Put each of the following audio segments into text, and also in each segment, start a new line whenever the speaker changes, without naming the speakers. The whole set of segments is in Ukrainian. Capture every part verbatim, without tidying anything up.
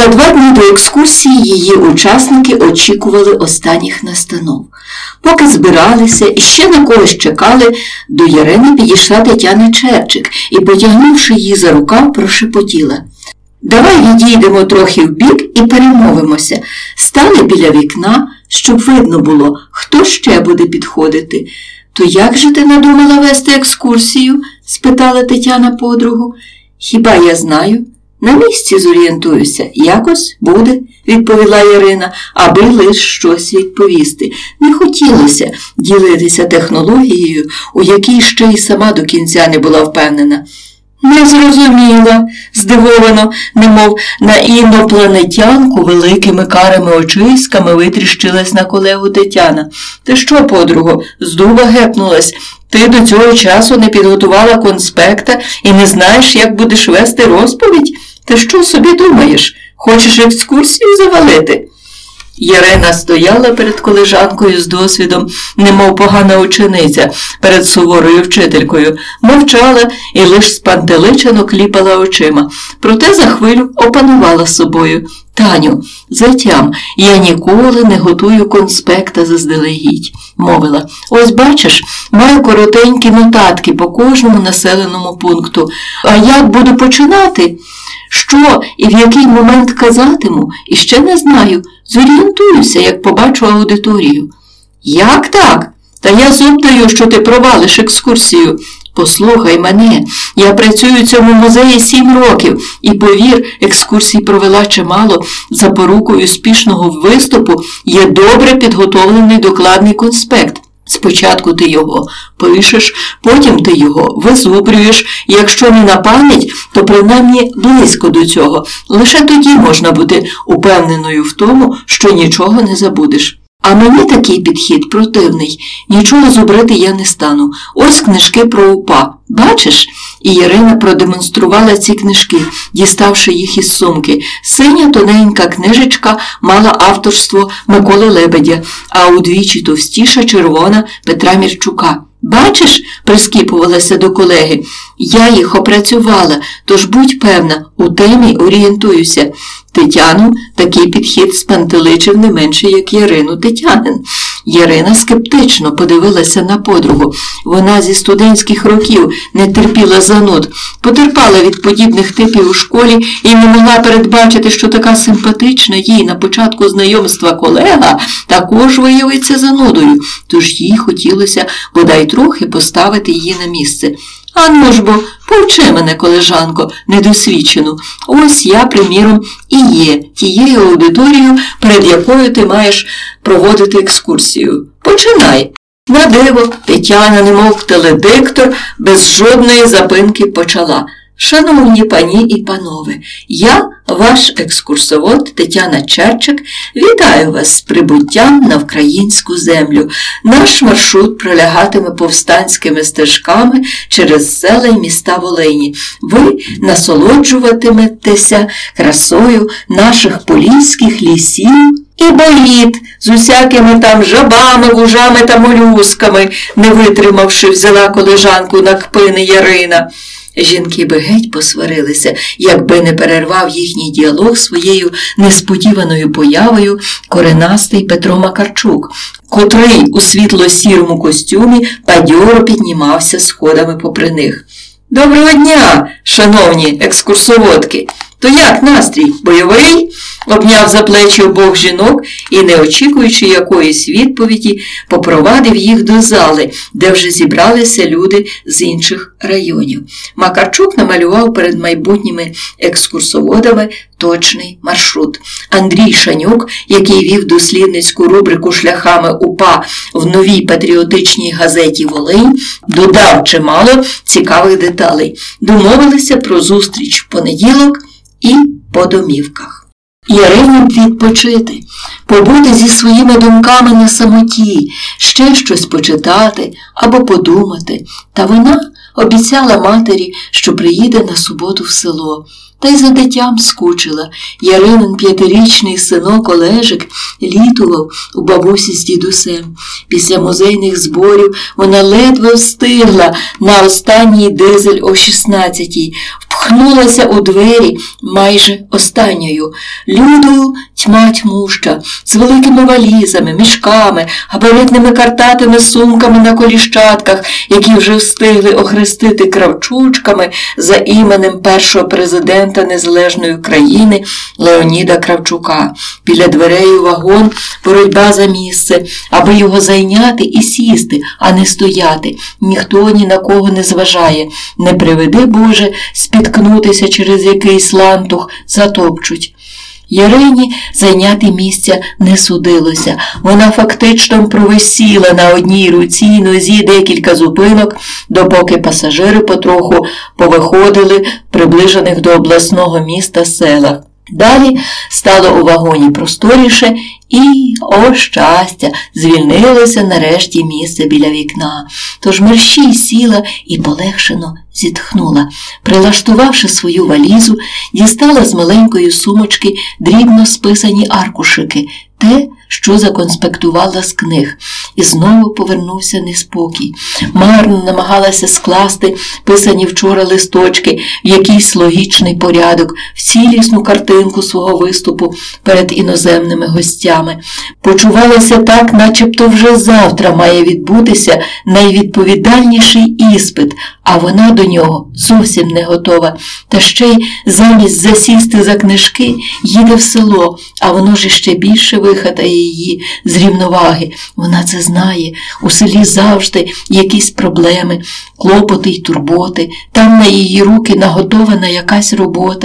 За два дні до екскурсії її учасники очікували останніх настанов. Поки збиралися і ще на когось чекали, до Ярини підійшла Тетяна Черчик і, потягнувши її за рукав, прошепотіла: «Давай відійдемо трохи вбік і перемовимося. Стали біля вікна, щоб видно було, хто ще буде підходити». «То як же ти надумала вести екскурсію?» – спитала Тетяна подругу. «Хіба я знаю? На місці зорієнтуюся. Якось буде», – відповіла Ярина, аби лиш щось відповісти. Не хотілося ділитися технологією, у якій ще й сама до кінця не була впевнена. «Не зрозуміла», – здивовано, немов на інопланетянку, великими карими очиськами витріщилась на колегу Тетяна. «Ти що, подруго, з дуба гепнулась? Ти до цього часу не підготувала конспекта і не знаєш, як будеш вести розповідь? Ти що собі думаєш? Хочеш екскурсію завалити?» Ярина стояла перед колежанкою з досвідом, немов погана учениця перед суворою вчителькою, мовчала і лиш спантеличено кліпала очима. Проте за хвилю опанувала собою. «Таню, затям, я ніколи не готую конспекта заздалегідь», – мовила. «Ось бачиш, маю коротенькі нотатки по кожному населеному пункту. А як буду починати? Що і в який момент казатиму, і ще не знаю. Зорієнтуюся, як побачу аудиторію». «Як так? Та я зуб даю, що ти провалиш екскурсію. Послухай мене, я працюю в цьому музеї сім років, і, повір, екскурсій провела чимало. Запорукою успішного виступу є добре підготовлений докладний конспект. Спочатку ти його пишеш, потім ти його визубрюєш. Якщо не на пам'ять, то принаймні близько до цього. Лише тоді можна бути упевненою в тому, що нічого не забудеш. А мені такий підхід противний. Нічого зубрити я не стану. Ось книжки про УПА. Бачиш?» І Ярина продемонструвала ці книжки, діставши їх із сумки. Синя тоненька книжечка мала авторство Миколи Лебедя, а удвічі товстіша червона Петра Мірчука. «Бачиш?» – прискіпувалася до колеги. «Я їх опрацювала, тож будь певна, у темі орієнтуюся». Тетяну такий підхід спантеличив не менше, як Ярину Тетянин. Ярина скептично подивилася на подругу. Вона зі студентських років не терпіла зануд, потерпала від подібних типів у школі і не могла передбачити, що така симпатична їй на початку знайомства колега також виявиться занудою, тож їй хотілося бодай трохи поставити її на місце. «Ану ж бо, повчи мене, колежанко, недосвідчену. Ось я, приміром, і є тією аудиторією, перед якою ти маєш проводити екскурсію. Починай». На диво, Тетяна, немов теледиктор, без жодної запинки почала. «Шановні пані і панове, я, ваш екскурсовод Тетяна Черчик, вітаю вас з прибуттям на українську землю. Наш маршрут пролягатиме повстанськими стежками через села й міста Волині. Ви насолоджуватиметеся красою наших поліських лісів і боліт з усякими там жабами, вужами та молюсками», не витримавши, взяла колежанку на кпини Ярина. Жінки би геть посварилися, якби не перервав їхній діалог своєю несподіваною появою коренастий Петро Макарчук, котрий у світло-сірому костюмі бадьоро піднімався сходами попри них. «Доброго дня, шановні екскурсоводки! То як настрій? Бойовий?» Обняв за плечі обох жінок і, не очікуючи якоїсь відповіді, попровадив їх до зали, де вже зібралися люди з інших районів. Макарчук намалював перед майбутніми екскурсоводами точний маршрут. Андрій Шанюк, який вів дослідницьку рубрику «Шляхами УПА» в новій патріотичній газеті «Волинь», додав чимало цікавих деталей. Домовилися про зустріч в понеділок і по домівках. Ярині б відпочити, побути зі своїми думками на самоті, ще щось почитати або подумати. Та вона обіцяла матері, що приїде на суботу в село. та й за дитям скучила. Яринин п'ятирічний синок Олежик літував у бабусі з дідусем. Після музейних зборів вона ледве встигла на останній дизель о шістнадцятій. Впхнулася у двері майже останньою. Людою тьма тьмуща, з великими валізами, мішками, габаритними картатими сумками на коліщатках, які вже встигли охрестити Кравчучками за іменем першого президента Незалежної України Леоніда Кравчука. Біля дверей у вагон боротьба за місце, аби його зайняти і сісти, а не стояти. Ніхто ні на кого не зважає. Не приведи, Боже, спіткнутися через якийсь лантух, затопчуть. Ярині зайняти місця не судилося. Вона фактично провисіла на одній руці й нозі декілька зупинок, допоки пасажири потроху повиходили приближених до обласного міста селах. Далі стало у вагоні просторіше і, о щастя, звільнилося нарешті місце біля вікна. Тож мерщій сіла і полегшено зітхнула. Прилаштувавши свою валізу, дістала з маленької сумочки дрібно списані аркушики, те, що законспектувала з книг. І знову повернувся неспокій. Марно намагалася скласти писані вчора листочки в якийсь логічний порядок, в цілісну картинку свого виступу перед іноземними гостями. Почувалася так, начебто вже завтра має відбутися найвідповідальніший іспит, а вона до нього зовсім не готова. Та ще й замість засісти за книжки їде в село, а воно ж іще більше вихатає її з рівноваги. Вона це знає. У селі завжди якісь проблеми, клопоти й турботи. Там на її руки наготована якась робота.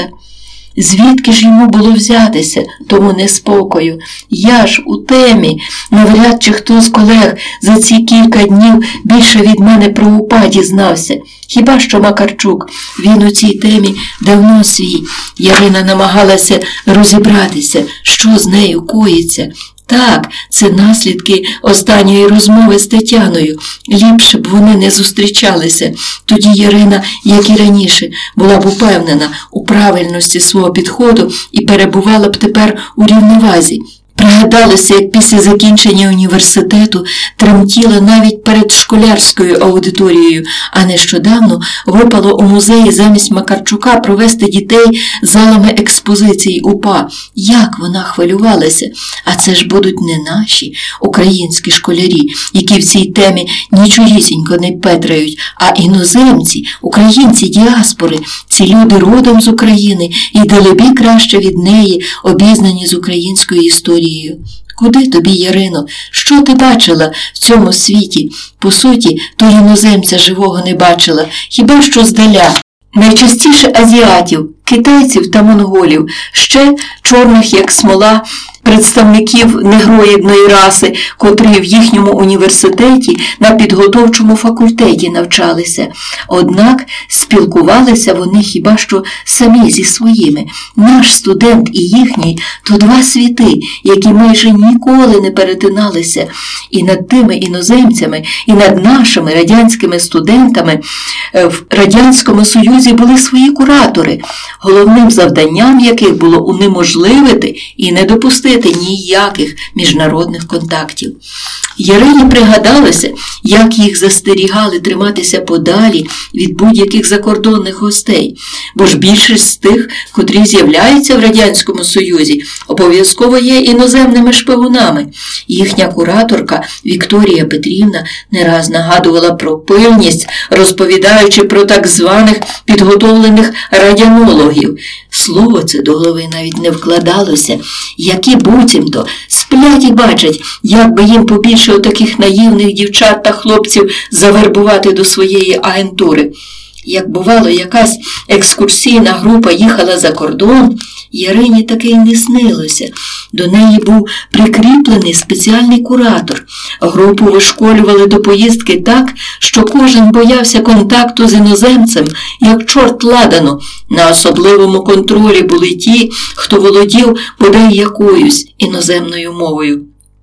Звідки ж йому було взятися тому неспокою? Я ж у темі. Навряд чи хто з колег за ці кілька днів більше від мене про УПА дізнався. Хіба що Макарчук, він у цій темі давно свій. Ярина намагалася розібратися, що з нею коїться. Так, це наслідки останньої розмови з Тетяною. Ліпше б вони не зустрічалися. Тоді Ярина, як і раніше, була б упевнена у правильності свого підходу і перебувала б тепер у рівновазі. Пригадалося, як після закінчення університету тремтіла навіть перед школярською аудиторією, а нещодавно випало у музеї замість Макарчука провести дітей залами експозицій УПА. Як вона хвилювалася! А це ж будуть не наші українські школярі, які в цій темі нічогісінько не петрають, а іноземці, українці діаспори, ці люди родом з України і далебі краще від неї обізнані з українською історією. Куди тобі, Ярино? Що ти бачила в цьому світі? По суті, то іноземця живого не бачила, хіба що здаля. Найчастіше азіатів, китайців та монголів, ще чорних, як смола, представників негроїдної раси, котрі в їхньому університеті на підготовчому факультеті навчалися. Однак спілкувалися вони хіба що самі зі своїми. Наш студент і їхній – то два світи, які майже ніколи не перетиналися. І над тими іноземцями, і над нашими радянськими студентами в Радянському Союзі були свої куратори, головним завданням яких було унеможливити і не допустити ніяких міжнародних контактів. Ярині пригадалося, як їх застерігали триматися подалі від будь-яких закордонних гостей, бо ж більшість з тих, котрі з'являються в Радянському Союзі, обов'язково є іноземними шпигунами. Їхня кураторка Вікторія Петрівна не раз нагадувала про пильність, розповідаючи про так званих підготовлених радянологів. Слово це до голови навіть не вкладалося, які буцімто сплять і бачать, як би їм побільше отаких наївних дівчат та хлопців завербувати до своєї агентури. Як бувало, якась екскурсійна група їхала за кордон, Ярині таки й не снилося. До неї був прикріплений спеціальний куратор. Групу вишколювали до поїздки так, що кожен боявся контакту з іноземцем, як чорт ладану. На особливому контролі були ті, хто володів бодай якоюсь іноземною мовою.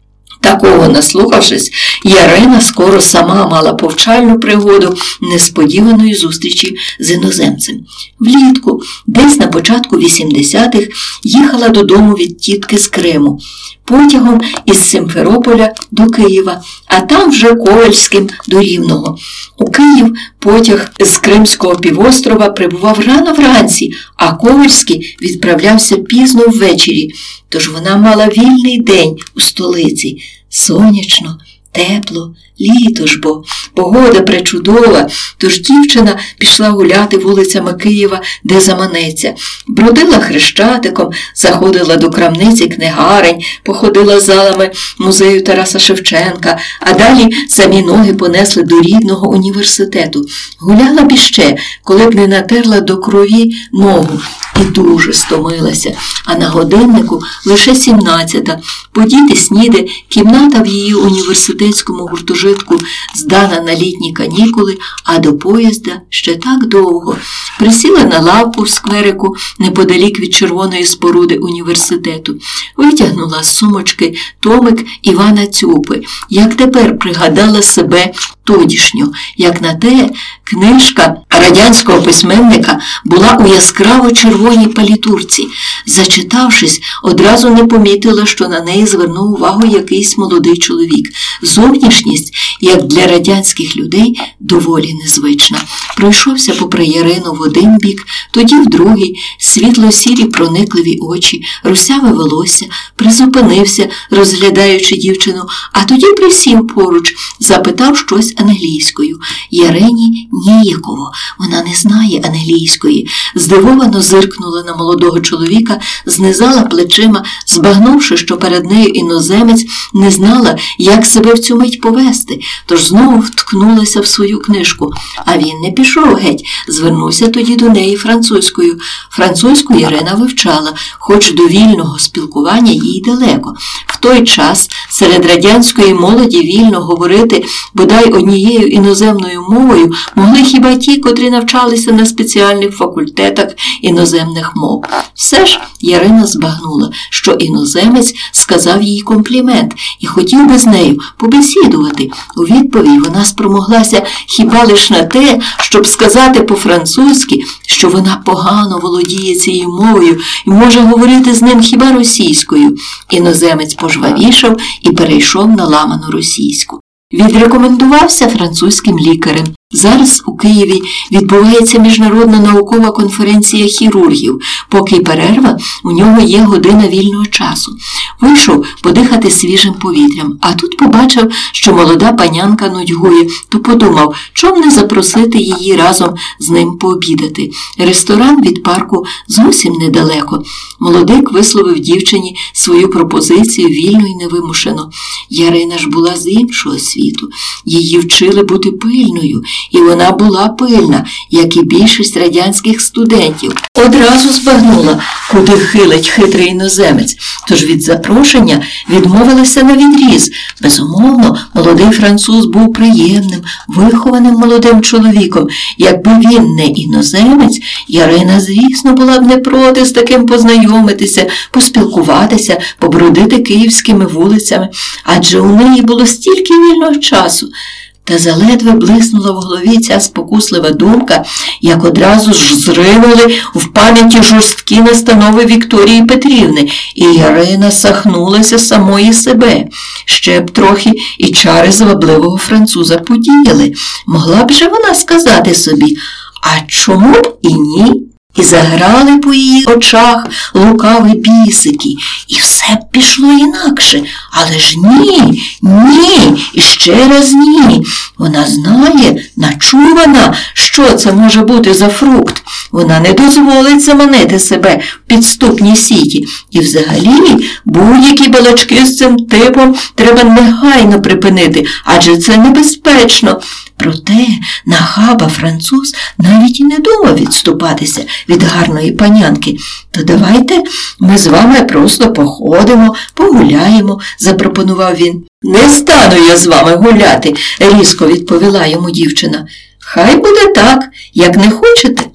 Такого наслухавшись, Ярина скоро сама мала повчальну пригоду несподіваної зустрічі з іноземцем. Влітку, десь на початку вісімдесятих, їхала додому від тітки з Криму, потягом із Сімферополя до Києва, а там вже Ковельським до Рівного. У Київ потяг з Кримського півострова прибував рано вранці, а Ковельський відправлявся пізно ввечері, тож вона мала вільний день у столиці. Сонячно, тепло, літо ж бо, погода пречудова, тож дівчина пішла гуляти вулицями Києва, де заманеться. Бродила Хрещатиком, заходила до крамниці книгарень, походила залами музею Тараса Шевченка, а далі самі ноги понесли до рідного університету. Гуляла б іще, коли б не натерла до крові ногу, і дуже стомилася. А на годиннику лише сімнадцята. Подіти сніде, кімната в її університетському гуртожитку здана на літні канікули, а до поїзда ще так довго. Присіла на лавку в скверику неподалік від червоної споруди університету. Витягнула з сумочки томик Івана Цюпи. Як тепер пригадала себе тодішню, як на те книжка радянського письменника була у яскраво червоній палітурці. Зачитавшись, одразу не помітила, що на неї звернув увагу якийсь молодий чоловік. Зовнішність, як для радянських людей, доволі незвична. Пройшовся попри Ярину в один бік, тоді в другий, світло-сірі проникливі очі, русяве волосся, призупинився, розглядаючи дівчину, а тоді присів поруч, запитав щось англійською. Ярині ніяково, вона не знає англійської. Здивовано зиркнула на молодого чоловіка, знизала плечима, збагнувши, що перед нею іноземець, не знала, як себе в цю мить повести, тож знову вткнулася в свою книжку. А він не пішов геть, звернувся тоді до неї французькою. Французьку Ярина вивчала, хоч до вільного спілкування їй далеко. В той час серед радянської молоді вільно говорити бодай однією іноземною мовою могли хіба ті, котрі навчалися на спеціальних факультетах іноземних мов. Все ж Ярина збагнула, що іноземець сказав їй комплімент і хотів би з нею побесідувати. У відповідь вона спромоглася хіба лиш на те, щоб сказати по-французьки, що вона погано володіє цією мовою і може говорити з ним хіба російською. Іноземець пожвавішав і перейшов на ламану російську. Відрекомендувався французьким лікарем. Зараз у Києві відбувається міжнародна наукова конференція хірургів. Поки перерва, у нього є година вільного часу. Вийшов подихати свіжим повітрям, а тут побачив, що молода панянка нудьгує, то подумав, чом не запросити її разом з ним пообідати. Ресторан від парку зовсім недалеко. Молодик висловив дівчині свою пропозицію вільно і невимушено. Ярина ж була з іншого світу. Її вчили бути пильною, і вона була пильна, як і більшість радянських студентів. Одразу збагнула, куди хилить хитрий іноземець, тож від запрошення відмовилася на відріз. Безумовно, молодий француз був приємним, вихованим молодим чоловіком. Якби він не іноземець, Ярина, звісно, була б не проти з таким познайомитися, поспілкуватися, побродити київськими вулицями, адже у неї було стільки вільного часу. Та заледве блиснула в голові ця спокуслива думка, як одразу ж зринули в пам'яті жорсткі настанови Вікторії Петрівни, і Ярина сахнулася самої себе. Ще б трохи і чари звабливого француза подіяли. Могла б же вона сказати собі, а чому б і ні? І заграли по її очах лукаві бісики, і все б пішло інакше. Але ж ні, ні, і ще раз ні. Вона знає, начувана, що це може бути за фрукт. Вона не дозволить заманити себе в підступній сіті. І взагалі будь-які балачки з цим типом треба негайно припинити, адже це небезпечно. Проте нахаба француз навіть і не думав відступатися від гарної панянки. То давайте ми з вами просто походимо, погуляємо, запропонував він. Не стану я з вами гуляти, різко відповіла йому дівчина. Хай буде так, як не хочете,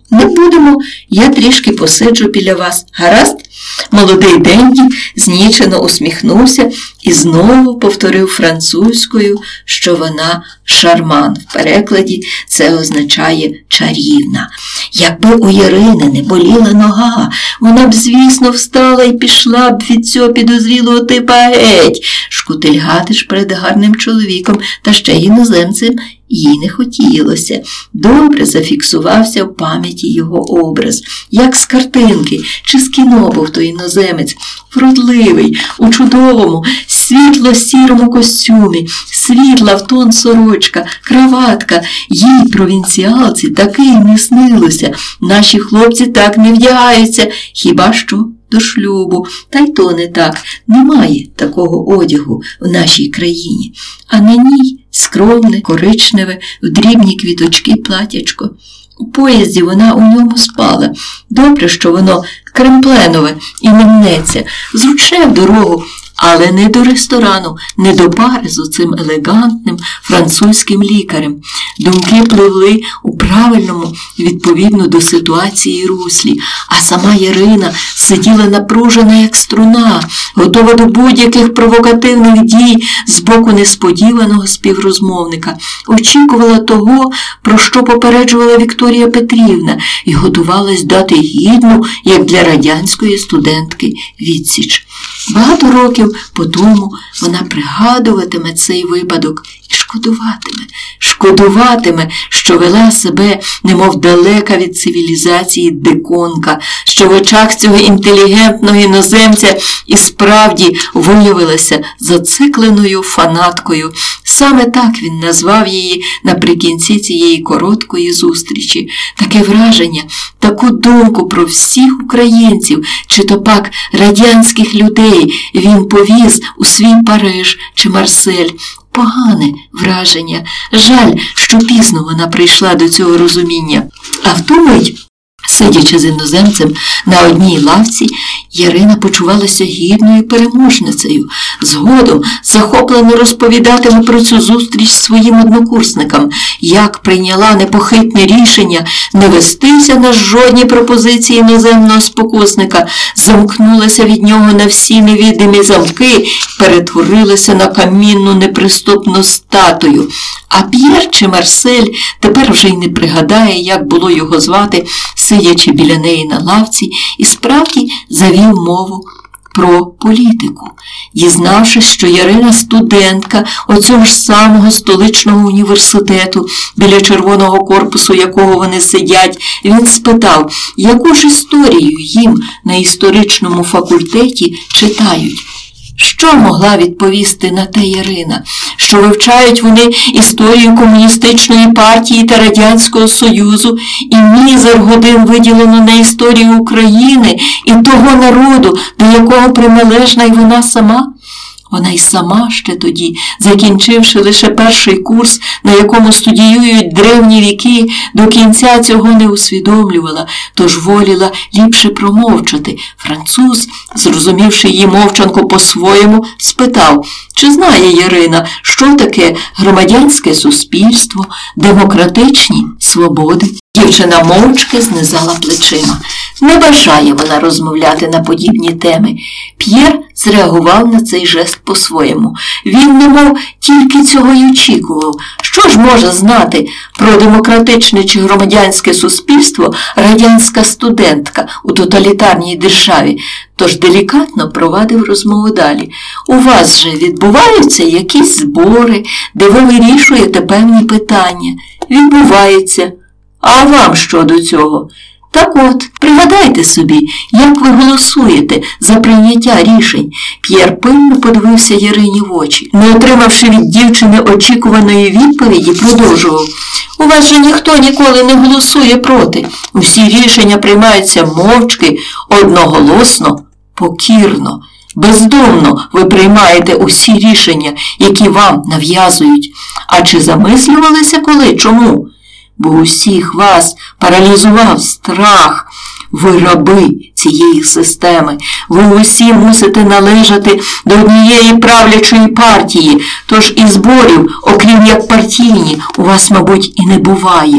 Не будемо, я трішки посиджу біля вас. Гаразд? Молодий Денді знічено усміхнувся і знову повторив французькою, що вона шарман. В перекладі це означає чарівна. Якби у Ірини не боліла нога, вона б, звісно, встала і пішла б від цього підозрілого типа геть. Шкутильгати ж перед гарним чоловіком та ще іноземцем їй не хотілося. Добре зафіксувався в пам'яті його образ. Як з картинки чи з кіно був той іноземець. Вродливий, у чудовому, світло-сірому костюмі, світла в тон сорочка, краватка. Їй, провінціалці, таки й не снилося. Наші хлопці так не вдягаються, хіба що до шлюбу. Та й то не так. Немає такого одягу в нашій країні. А на ній скромне, коричневе, в дрібні квіточки платячко. У поїзді вона у ньому спала. Добре, що воно кремпленове і не мнеться. Зручне в дорогу, але не до ресторану, не до пари з оцим елегантним французьким лікарем. Думки пливли у правильному, відповідно до ситуації руслі, а сама Ірина сиділа напружена, як струна, готова до будь-яких провокативних дій з боку несподіваного співрозмовника. Очікувала того, про що попереджувала Вікторія Петрівна, і готувалась дати гідну, як для радянської студентки, відсіч. Багато років по тому вона пригадуватиме цей випадок і шкодуватиме, шкодуватиме, що вела себе, немов далека від цивілізації диконка, що в очах цього інтелігентного іноземця і справді виявилася зацикленою фанаткою. Саме так він назвав її наприкінці цієї короткої зустрічі. Таке враження, таку думку про всіх українців, чи то пак радянських людей він повіз у свій Париж чи Марсель. Погане враження. Жаль, що пізно вона прийшла до цього розуміння. А в ту мить, сидячи з іноземцем на одній лавці, Ірина почувалася гідною переможницею. Згодом захоплено розповідатиме про цю зустріч своїм однокурсникам, як прийняла непохитне рішення не вестися на жодні пропозиції іноземного спокусника, замкнулася від нього на всі невідомі замки, перетворилася на камінну неприступну статую. А П'єр чи Марсель тепер вже й не пригадає, як було його звати, сидячи біля неї на лавці, і справді завів мову про політику. Дізнавшись, що Ірина студентка оцього ж самого столичного університету, біля червоного корпусу якого вони сидять, він спитав, яку ж історію їм на історичному факультеті читають. Що могла відповісти на те Ірина? Що вивчають вони історію комуністичної партії та Радянського Союзу, і мізер годин виділено на історію України і того народу, до якого приналежна й вона сама? Вона й сама ще тоді, закінчивши лише перший курс, на якому студіюють древні віки, до кінця цього не усвідомлювала, тож воліла ліпше промовчати. Француз, зрозумівши її мовчанку по-своєму, спитав, чи знає Ірина, що таке громадянське суспільство, демократичні свободи. Дівчина мовчки знизала плечима. Не бажає вона розмовляти на подібні теми. П'єр зреагував на цей жест по-своєму. Він, немов, тільки цього й очікував. Що ж може знати про демократичне чи громадянське суспільство радянська студентка у тоталітарній державі? Тож делікатно провадив розмову далі. У вас же відбуваються якісь збори, де ви вирішуєте певні питання? Відбуваються. А вам що до цього? Так от, пригадайте собі, як ви голосуєте за прийняття рішень. П'єр пильно подивився Ірині в очі. Не отримавши від дівчини очікуваної відповіді, продовжував. У вас же ніхто ніколи не голосує проти. Усі рішення приймаються мовчки, одноголосно, покірно. Бездумно ви приймаєте усі рішення, які вам нав'язують. А чи замислювалися коли? Чому? Бо усіх вас паралізував страх. Ви раби цієї системи. Ви усі мусите належати до однієї правлячої партії, тож і зборів, окрім як партійні, у вас, мабуть, і не буває.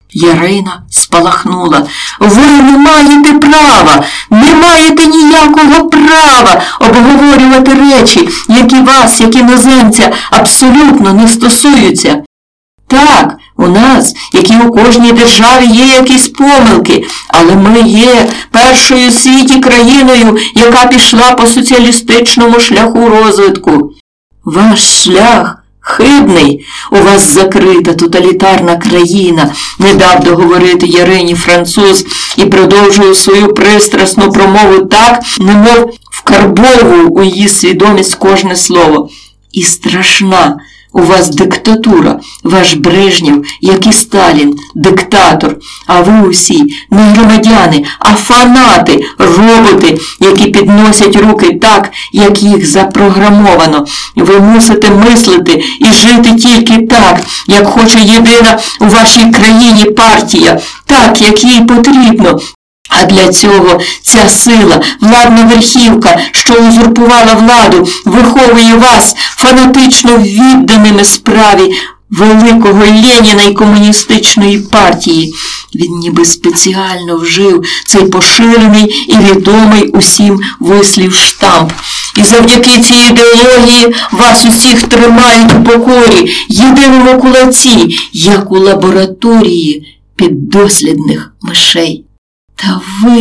Ярина спалахнула. Ви не маєте права, не маєте ніякого права обговорювати речі, які вас, як іноземця, абсолютно не стосуються. Так, у нас, як і у кожній державі, є якісь помилки, але ми є першою у світі країною, яка пішла по соціалістичному шляху розвитку. Ваш шлях хибний, у вас закрита тоталітарна країна, не дав договорити Ярині француз і продовжував свою пристрасну промову так, немов вкарбовував у її свідомість кожне слово. І страшна у вас диктатура, ваш Брежнєв, як і Сталін, диктатор, а ви усі не громадяни, а фанати, роботи, які підносять руки так, як їх запрограмовано. Ви мусите мислити і жити тільки так, як хоче єдина у вашій країні партія, так, як їй потрібно. А для цього ця сила, владна верхівка, що узурпувала владу, виховує вас фанатично відданими справі великого Леніна і комуністичної партії. Він ніби спеціально вжив цей поширений і відомий усім вислів штамп. І завдяки цій ідеології вас усіх тримають у покорі, єдиному кулаці, як у лабораторії піддослідних мишей. Та ви,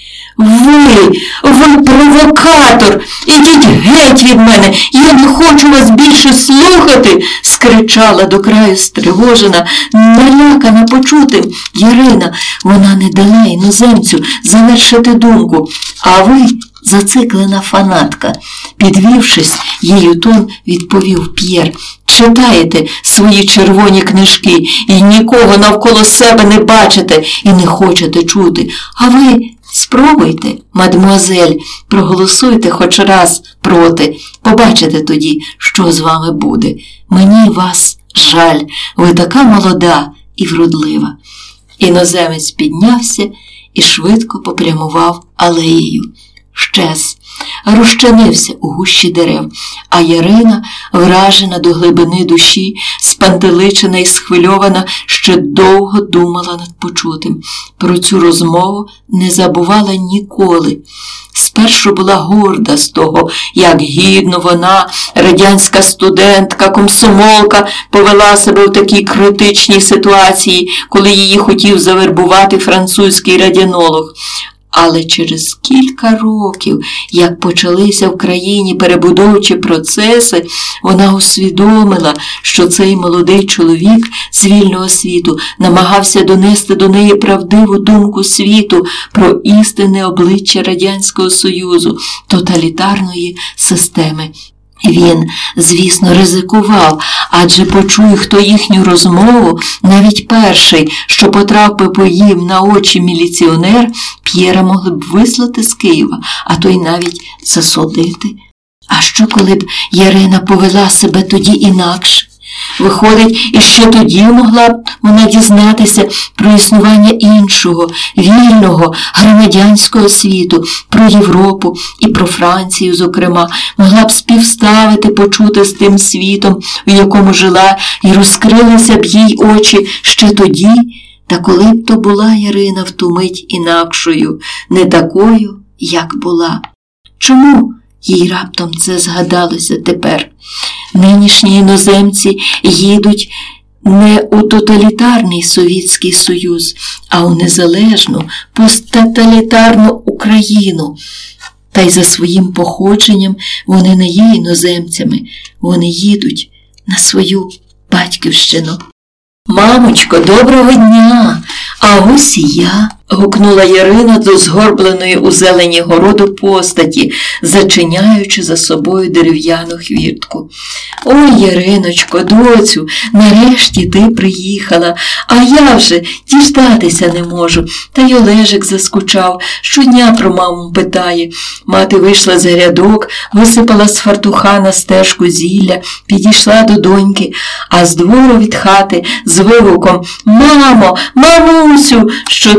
ви, ви провокатор! Ідіть геть від мене! Я не хочу вас більше слухати! Скричала до краю стривожена, налякана почутим Ярина. Вона не дала іноземцю завершити думку. А ви, зациклена фанатка, підвівшись, їй у тон відповів П'єр. Читаєте свої червоні книжки і нікого навколо себе не бачите і не хочете чути. А ви спробуйте, мадемуазель, проголосуйте хоч раз проти. Побачите тоді, що з вами буде. Мені вас жаль, ви така молода і вродлива. Іноземець піднявся і швидко попрямував алеєю. Щез, розчинився у гущі дерев, а Ярина, вражена до глибини душі, спантеличена і схвильована, ще довго думала над почутим. Про цю розмову не забувала ніколи. Спершу була горда з того, як гідно вона, радянська студентка, комсомолка, повела себе в такій критичній ситуації, коли її хотів завербувати французький радіонолог. Але через кілька років, як почалися в країні перебудовчі процеси, вона усвідомила, що цей молодий чоловік з вільного світу намагався донести до неї правдиву думку світу про істинне обличчя Радянського Союзу, тоталітарної системи. Він, звісно, ризикував, адже почує хто їхню розмову, навіть перший, що потрапив по їм на очі міліціонер, П'єра могли б вислати з Києва, а то й навіть засудити. А що, коли б Ярина повела себе тоді інакше? Виходить, і ще тоді могла б вона дізнатися про існування іншого, вільного, громадянського світу, про Європу і про Францію, зокрема, могла б співставити, почути з тим світом, в якому жила, і розкрилися б їй очі ще тоді, та коли б то була Ярина в ту мить інакшою, не такою, як була. Чому їй раптом це згадалося тепер? Нинішні іноземці їдуть не у тоталітарний Совєтський Союз, а у незалежну, посттоталітарну Україну. Та й за своїм походженням вони не є іноземцями, вони їдуть на свою батьківщину. «Мамочко, доброго дня! А ось і я!» – гукнула Ярина до згорбленої у зелені городу постаті, зачиняючи за собою дерев'яну хвіртку. «Ой, Яриночко, доцю, нарешті ти приїхала, а я вже діждатися не можу». Та й Олежик заскучав, щодня про маму питає. Мати вийшла з грядок, висипала з фартуха на стежку зілля, підійшла до доньки, а з двору від хати з вигуком «Мамо, мамусю!» щодухом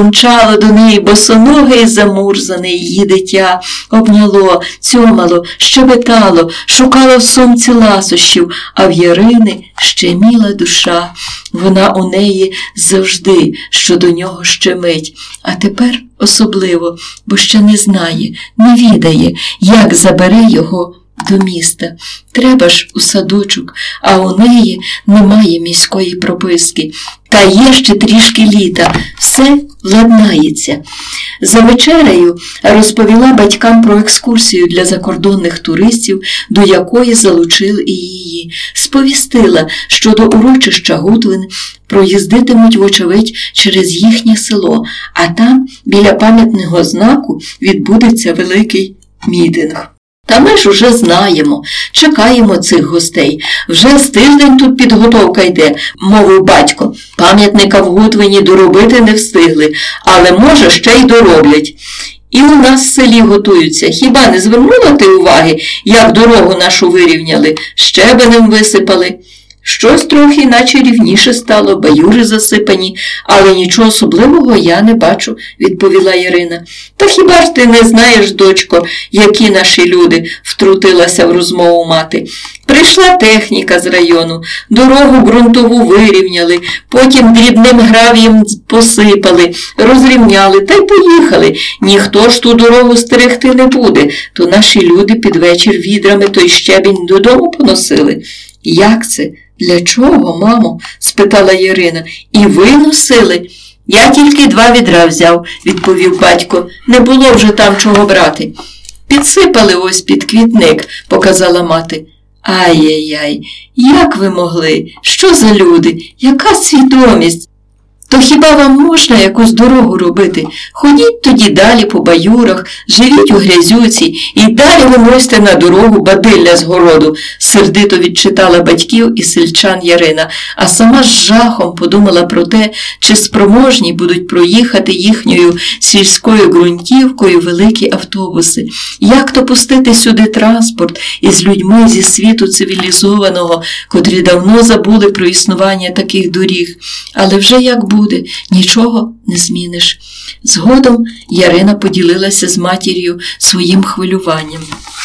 помчало до неї босоноге і замурзане її дитя, обняло, цьомало, щебетало, шукало в сумці ласощів, а в Ярини щеміла душа. Вона у неї завжди, що до нього щемить, а тепер особливо, бо ще не знає, не відає, як забере його до міста. Треба ж у садочок, а у неї немає міської прописки. Та є ще трішки літа, все владнається. За вечерею розповіла батькам про екскурсію для закордонних туристів, до якої залучили і її. Сповістила, що до урочища Гутвин проїздитимуть, вочевидь, через їхнє село, а там, біля пам'ятного знаку, відбудеться великий мітинг. Та ми ж уже знаємо, чекаємо цих гостей. Вже з тиждень тут підготовка йде, мовив батько. Пам'ятника в Гутвині доробити не встигли, але, може, ще й дороблять. І у нас в селі готуються. Хіба не звернула ти уваги, як дорогу нашу вирівняли, щебенем висипали? Щось трохи наче рівніше стало, баюри засипані, але нічого особливого я не бачу, відповіла Ярина. Та хіба ж ти не знаєш, дочко, які наші люди, втрутилася в розмову мати. Прийшла техніка з району, дорогу ґрунтову вирівняли, потім дрібним гравієм посипали, розрівняли та й поїхали. Ніхто ж ту дорогу стерегти не буде, то наші люди під вечір відрами той щебінь додому поносили. Як це? Для чого, мамо? Спитала Ярина. І ви носили? Я тільки два відра взяв, відповів батько. Не було вже там чого брати. Підсипали ось під квітник, показала мати. Ай-яй-яй, як ви могли? Що за люди? Яка свідомість? То хіба вам можна якусь дорогу робити? Ходіть тоді далі по баюрах, живіть у грязюці і далі виносьте на дорогу бадилля з городу, сердито відчитала батьків і сельчан Ярина, а сама з жахом подумала про те, чи спроможні будуть проїхати їхньою сільською ґрунтівкою великі автобуси. Як то пустити сюди транспорт із людьми зі світу цивілізованого, котрі давно забули про існування таких доріг. Але вже як буде, нічого не зміниш. Згодом Ярина поділилася з матір'ю своїм хвилюванням.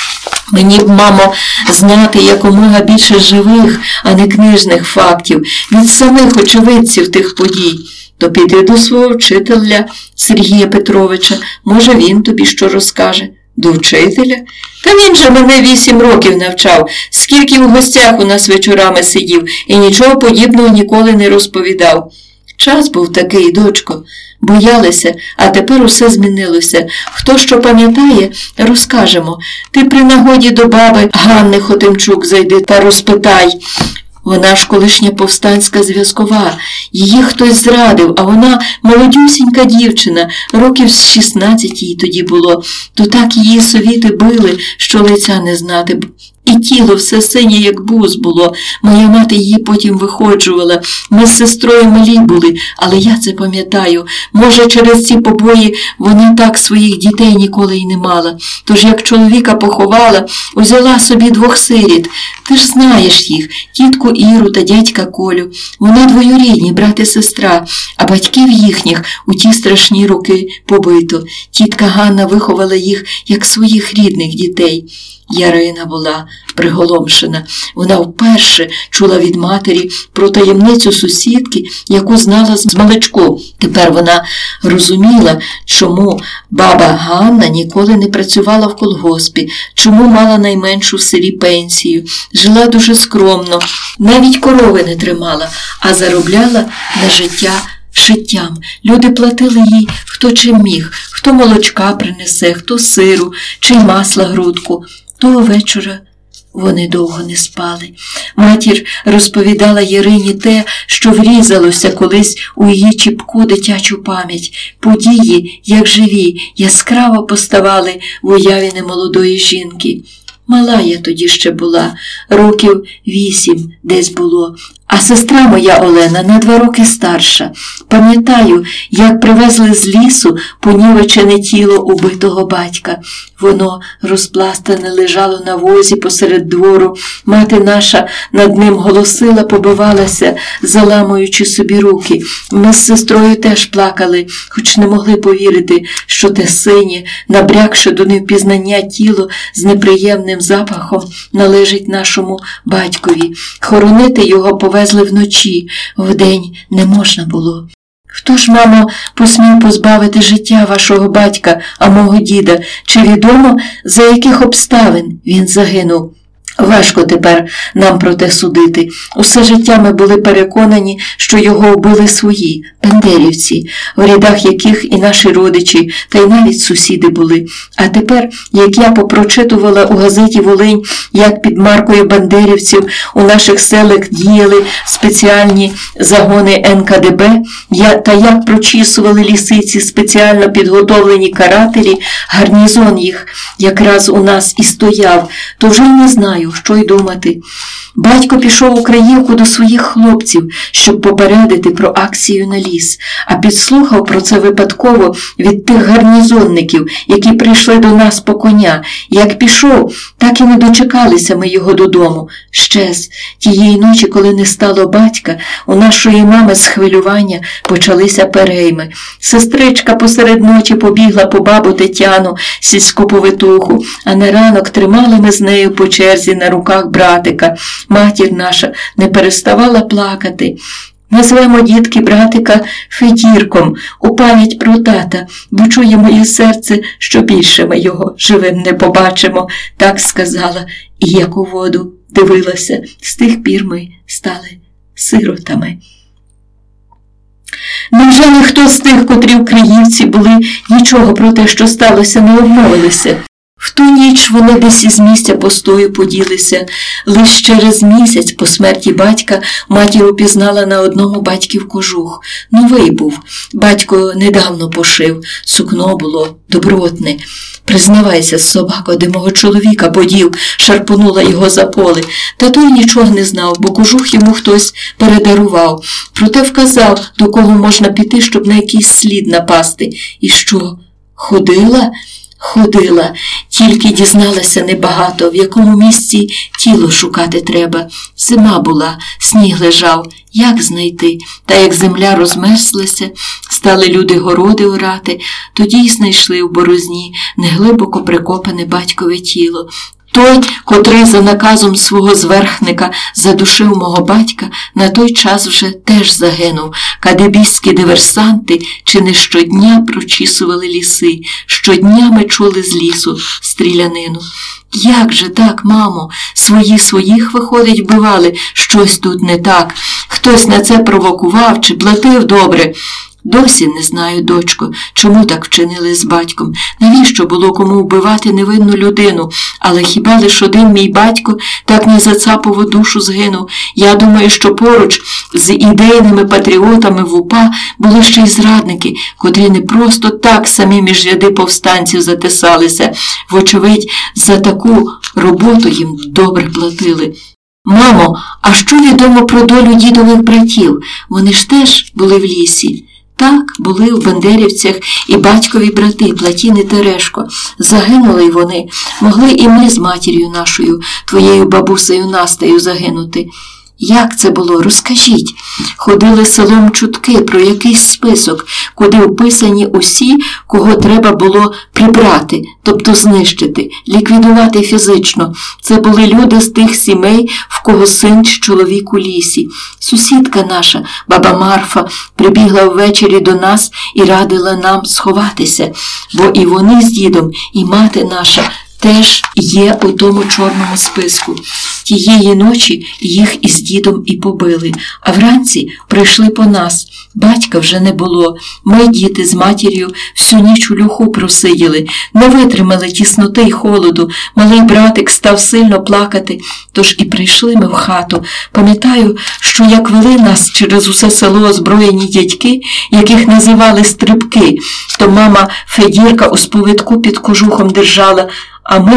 Мені б, мамо, знати якомога більше живих, а не книжних фактів, від самих очевидців тих подій. То піди до свого вчителя Сергія Петровича, може він тобі що розкаже. До вчителя? Та він же мене вісім років навчав, скільки в гостях у нас вечорами сидів і нічого подібного ніколи не розповідав. Час був такий, дочко. Боялися, а тепер усе змінилося. Хто що пам'ятає, розкажемо. Ти при нагоді до баби Ганни Хотимчук зайди та розпитай. Вона ж колишня повстанська зв'язкова. Її хтось зрадив, а вона молодюсінька дівчина, років з шістнадцять їй тоді було. То так її совіти били, що лиця не знати б. І тіло все синє, як бус було. Моя мати її потім виходжувала. Ми з сестрою малі були, але я це пам'ятаю. Може, через ці побої вона так своїх дітей ніколи й не мала. Тож, як чоловіка поховала, узяла собі двох сиріт. Ти ж знаєш їх, тітку Іру та дядька Колю. Вони двоюрідні, брат і сестра, а батьків їхніх у ті страшні роки побито. Тітка Ганна виховала їх, як своїх рідних дітей. Ярина була приголомшена. Вона вперше чула від матері про таємницю сусідки, яку знала з маличку. Тепер вона розуміла, чому баба Ганна ніколи не працювала в колгоспі, чому мала найменшу в селі пенсію, жила дуже скромно, навіть корови не тримала, а заробляла на життя шиттям. Люди платили їй хто чим міг, хто молочка принесе, хто сиру чи масла грудку. Того вечора вони довго не спали. Матір розповідала Ярині те, що врізалося колись у її чіпку дитячу пам'ять. Події, як живі, яскраво поставали в уяві немолодої жінки. Мала я тоді ще була, років вісім десь було, А сестра моя Олена на два роки старша. Пам'ятаю, як привезли з лісу понівечене тіло убитого батька. Воно розпластане лежало на возі посеред двору. Мати наша над ним голосила, побивалася, заламуючи собі руки. Ми з сестрою теж плакали, хоч не могли повірити, що те синє, набрякше до невпізнання тіло з неприємним запахом належить нашому батькові. Хоронити його повезли вночі, вдень не можна було. Хто ж, мамо, посмів позбавити життя вашого батька, а мого діда? Чи відомо, за яких обставин він загинув? Важко тепер нам про те судити. Усе життя ми були переконані, що його вбили свої, бандерівці, в рядах яких і наші родичі, та й навіть сусіди були. А тепер, як я попрочитувала у газеті «Волинь», як під маркою бандерівців у наших селах діяли спеціальні загони ен ка де бе, я, та як прочісували лісиці спеціально підготовлені карателі, гарнізон їх якраз у нас і стояв, то вже й не знаю, що й думати. Батько пішов у Краївку до своїх хлопців, щоб попередити про акцію на ліс, а підслухав про це випадково від тих гарнізонників, які прийшли до нас по коня. Як пішов, так і не дочекалися ми його додому. Щез. Тієї ночі, коли не стало батька, у нашої мами з хвилювання почалися перейми. Сестричка посеред ночі побігла по бабу Тетяну, сільську повитуху, а на ранок тримали ми з нею по черзі на руках братика. Матір наша не переставала плакати. Назвемо дітки братика Федірком у пам'ять про тата, бо чує моє серце, що більше ми його живим не побачимо, так сказала, і як у воду дивилася. З тих пір ми стали сиротами. Невже ніхто з тих, котрі в Криївці були, нічого про те, що сталося, не обмовилися? В ту ніч вони десь із місця постою поділися. Лиш через місяць по смерті батька матір упізнала на одному батьків кожух. Новий був. Батько недавно пошив. Сукно було добротне. Признавайся, собако, де мого чоловіка подів, шарпонула його за поле. Та той нічого не знав, бо кожух йому хтось передарував. Проте вказав, до кого можна піти, щоб на якийсь слід напасти. І що, ходила? Ходила, тільки дізналася небагато, в якому місці тіло шукати треба. Зима була, сніг лежав. Як знайти? Та як земля розмерзлася, стали люди городи орати, тоді й знайшли в борозні неглибоко прикопане батькове тіло. Той, котрий за наказом свого зверхника задушив мого батька, на той час вже теж загинув. Кадебійські диверсанти чи не щодня прочісували ліси, щодня ми чули з лісу стрілянину. Як же так, мамо? Свої своїх, виходить, вбивали? Щось тут не так. Хтось на це провокував чи платив добре? Досі не знаю, дочко, чому так вчинили з батьком. Навіщо було кому вбивати невинну людину? Але хіба лиш один мій батько так не за цапову душу згинув? Я думаю, що поруч з ідейними патріотами в УПА були ще й зрадники, котрі не просто так самі між ряди повстанців затисалися. Вочевидь, за таку роботу їм добре платили. Мамо, а що відомо про долю дідових братів? Вони ж теж були в лісі. Так, були в Бандерівцях і батькові брати, Платін і Терешко. Загинули й вони. Могли і ми з матір'ю нашою, твоєю бабусею Настею, загинути. Як це було? Розкажіть. Ходили селом чутки про якийсь список, куди вписані усі, кого треба було прибрати, тобто знищити, ліквідувати фізично. Це були люди з тих сімей, в кого син чи чоловік у лісі. Сусідка наша, баба Марфа, прибігла ввечері до нас і радила нам сховатися, бо і вони з дідом, і мати наша теж є у тому чорному списку. Тієї ночі їх із дідом і побили, а вранці прийшли по нас. Батька вже не було. Ми, діти, з матір'ю всю ніч у льоху просиділи, не витримали тісноти й холоду. Малий братик став сильно плакати, тож і прийшли ми в хату. Пам'ятаю, що як вели нас через усе село озброєні дядьки, яких називали стрибки, то мама Федірка у сповитку під кожухом держала, а ми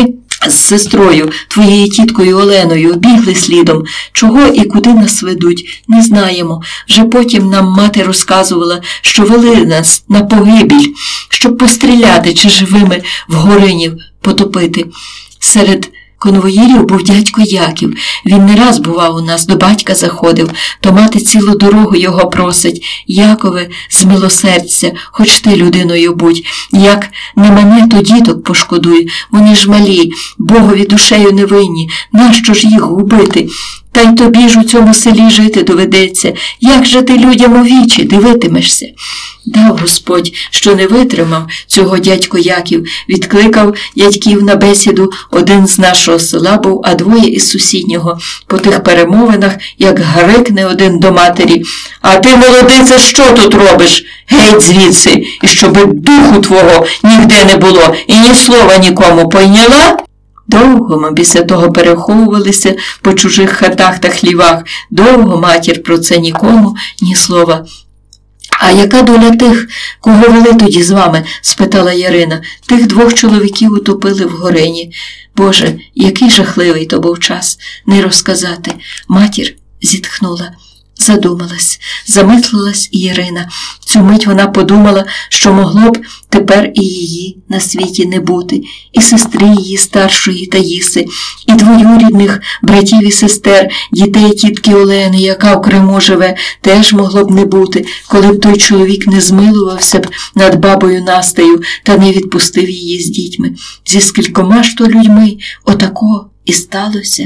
з сестрою, твоєю тіткою Оленою, бігли слідом. Чого і куди нас ведуть, не знаємо. Вже потім нам мати розказувала, що вели нас на погибіль, щоб постріляти чи живими в горинів потопити. Серед конвоїрів був дядько Яків. Він не раз бував у нас, до батька заходив, то мати цілу дорогу його просить: Якове, змилосердься, хоч ти людиною будь. Як не мене, то діток пошкодуй. Вони ж малі, Богові душею невинні. Нащо ж їх губити? Та й тобі ж у цьому селі жити доведеться. Як же ти людям у вічі дивитимешся? Дав Господь, що не витримав цього дядько Яків, відкликав дядьків на бесіду. Один з нашого села був, а двоє із сусіднього. По тих перемовинах, як гарикне один до матері: «А ти, молодице, що тут робиш? Геть звідси, і щоби духу твого нігде не було, і ні слова нікому, пойняла?» Довго ми після того переховувалися по чужих хатах та хлівах. Довго матір про це нікому ні слова. «А яка доля тих, кого вели тоді з вами?» – спитала Ярина. «Тих двох чоловіків утопили в горині. Боже, який жахливий то був час, не розказати». Матір зітхнула. Задумалась, замислилась і Ярина. Цю мить вона подумала, що могло б тепер і її на світі не бути, і сестри її старшої Таїси, і двоюрідних братів і сестер, дітей тітки Олени, яка в Криму живе, теж могло б не бути, коли б той чоловік не змилувався б над бабою Настею та не відпустив її з дітьми. Зі скількома ж то людьми отако і сталося.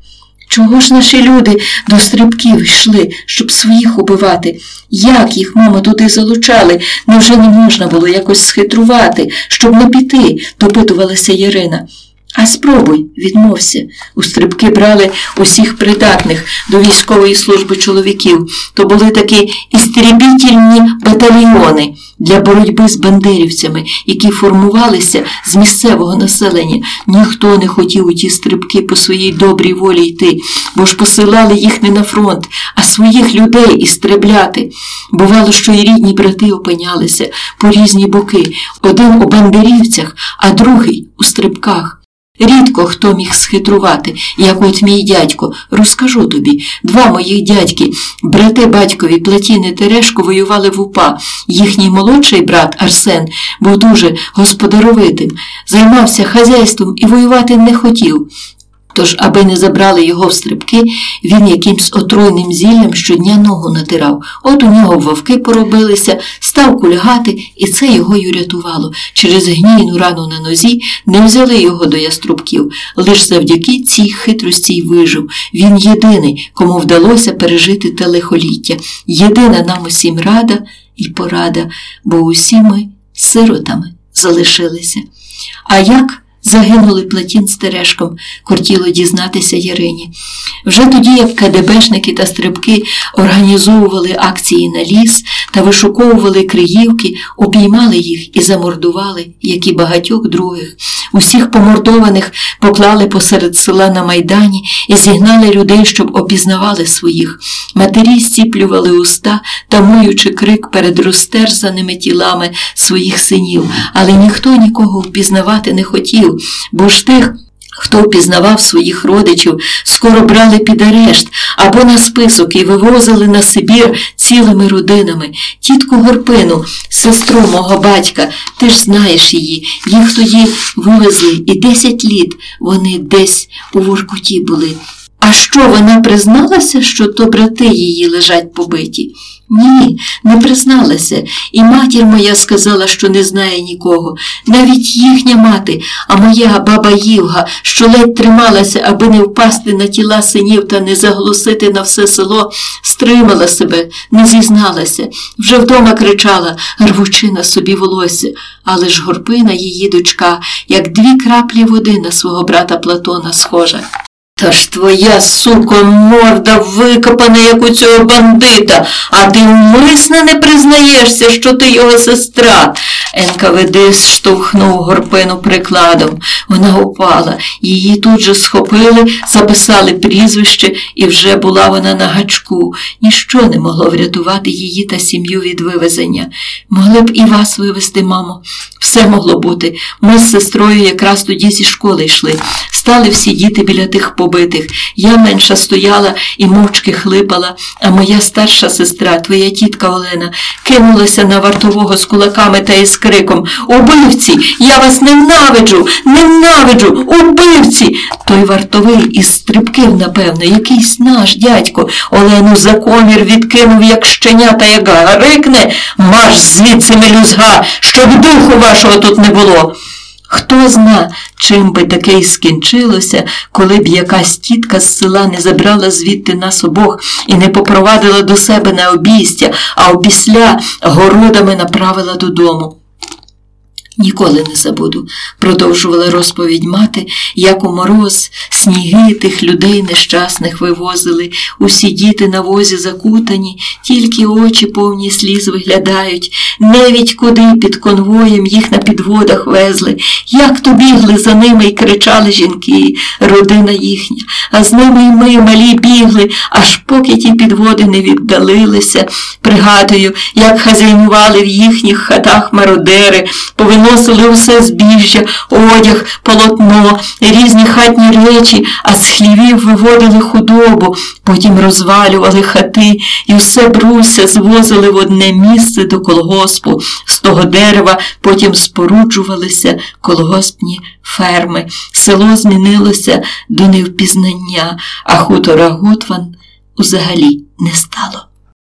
Чого ж наші люди до стрибків йшли, щоб своїх убивати? Як їх, мамо, туди залучали? Невже не можна було якось схитрувати, щоб не піти? Допитувалася Ярина. А спробуй, відмовся. У стрибки брали усіх придатних до військової служби чоловіків. То були такі істребітельні батальйони для боротьби з бандерівцями, які формувалися з місцевого населення. Ніхто не хотів у ті стрибки по своїй добрій волі йти, бо ж посилали їх не на фронт, а своїх людей істребляти. Бувало, що і рідні брати опинялися по різні боки. Один у бандерівцях, а другий у стрибках. Рідко хто міг схитрувати, як от мій дядько. Розкажу тобі. Два моїх дядьки, брати батькові Платін і Терешко, воювали в УПА. Їхній молодший брат Арсен був дуже господаровитим, займався хазяйством і воювати не хотів. Тож, аби не забрали його в стрибки, він якимсь отруйним зіллям щодня ногу натирав. От у нього вовки поробилися, став кульгати, і це його й урятувало. Через гнійну рану на нозі не взяли його до яструбків. Лиш завдяки цій хитрості й вижив. Він єдиний, кому вдалося пережити те лихоліття. Єдина нам усім рада і порада, бо усі ми сиротами залишилися. А як загинули Платін з Терешком, кортіло дізнатися Ярині. Вже тоді, як КДБшники та стрибки організовували акції на ліс та вишуковували Криївки, обіймали їх і замордували, як і багатьох других. Усіх помордованих поклали посеред села на Майдані і зігнали людей, щоб опізнавали своїх. Матері зціплювали уста, тамуючи крик перед розтерзаними тілами своїх синів, але ніхто нікого впізнавати не хотів, бо ж тих, хто впізнавав своїх родичів, скоро брали під арешт або на список і вивозили на Сибір цілими родинами. Тітку Горпину, сестру мого батька, ти ж знаєш її, їх тоді вивезли, і десять літ вони десь у Воркуті були. А що, вона призналася, що то брати її лежать побиті? Ні, не призналася. І матір моя сказала, що не знає нікого. Навіть їхня мати, а моя баба Ївга, що ледь трималася, аби не впасти на тіла синів та не заголосити на все село, стримала себе, не зізналася. Вже вдома кричала, рвучи на собі волосся. Але ж Горпина, її дочка, як дві краплі води на свого брата Платона схожа. Та ж твоя, суко, морда викопана, як у цього бандита, а ти вмисно не признаєшся, що ти його сестра. ен ка ве де штовхнув Горпину прикладом. Вона упала. Її тут же схопили, записали прізвище, і вже була вона на гачку. Ніщо не могло врятувати її та сім'ю від вивезення. Могли б і вас вивезти, мамо. Все могло бути. Ми з сестрою якраз тоді зі школи йшли. Стали всі діти біля тих побитих. Я менша стояла і мовчки хлипала, а моя старша сестра, твоя тітка Олена, кинулася на вартового з кулаками та із криком: «Убивці! Я вас ненавиджу! Ненавиджу! Убивці!» Той вартовий із стрибків, напевно, якийсь наш дядько, Олену за комір відкинув, як щеня, та як гарикне: «Марш звідси, мелюзга, щоб духу вашого тут не було!» Хто зна, чим би таке й скінчилося, коли б якась тітка з села не забрала звідти нас обох і не попровадила до себе на обійстя, а опісля городами направила додому. «Ніколи не забуду», – продовжувала розповідь мати, як у мороз сніги тих людей нещасних вивозили. Усі діти на возі закутані, тільки очі повні сліз виглядають. Невідь куди під конвоєм їх на підводах везли. Як то бігли за ними й кричали жінки, родина їхня. А з ними й ми, малі, бігли, аж поки ті підводи не віддалилися. Пригадую, як хазяйнували в їхніх хатах мародери, повиносили усе збіжжя, одяг, полотно, різні хатні речі, а з хлівів виводили худобу, потім розвалювали хати і все бруся звозили в одне місце до колгоспу. З того дерева потім споруджувалися колгоспні ферми. Село змінилося до невпізнання, а хутора Готван взагалі не стало.